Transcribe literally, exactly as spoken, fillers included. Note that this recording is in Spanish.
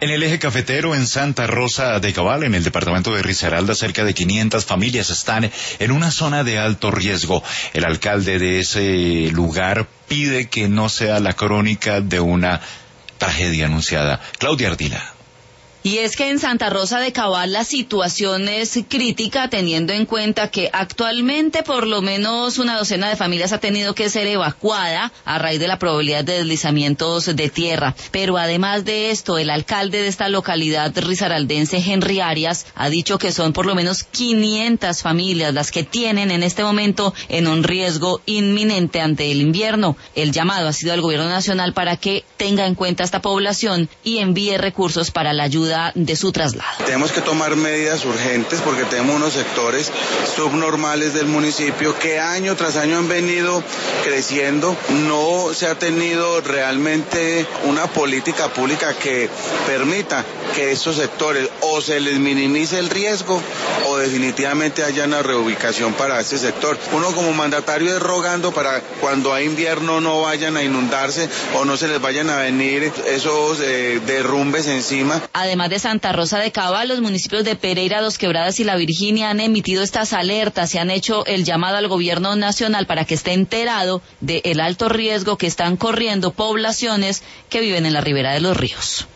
En el eje cafetero, en Santa Rosa de Cabal, en el departamento de Risaralda, cerca de quinientas familias están en una zona de alto riesgo. El alcalde de ese lugar pide que no sea la crónica de una tragedia anunciada. Claudia Ardila. Y es que en Santa Rosa de Cabal la situación es crítica, teniendo en cuenta que actualmente por lo menos una docena de familias ha tenido que ser evacuada a raíz de la probabilidad de deslizamientos de tierra. Pero además de esto, el alcalde de esta localidad risaraldense, Henry Arias, ha dicho que son por lo menos quinientas familias las que tienen en este momento en un riesgo inminente ante el invierno. El llamado ha sido al gobierno nacional para que tenga en cuenta esta población y envíe recursos para la ayuda de su traslado. Tenemos que tomar medidas urgentes porque tenemos unos sectores subnormales del municipio que año tras año han venido creciendo. No se ha tenido realmente una política pública que permita que estos sectores o se les minimice el riesgo o definitivamente haya una reubicación para este sector. Uno como mandatario es rogando para cuando hay invierno no vayan a inundarse o no se les vayan a venir esos eh, derrumbes encima. Además de Santa Rosa de Cabal, los municipios de Pereira, Dos Quebradas y La Virginia han emitido estas alertas y han hecho el llamado al gobierno nacional para que esté enterado del alto riesgo que están corriendo poblaciones que viven en la ribera de los ríos.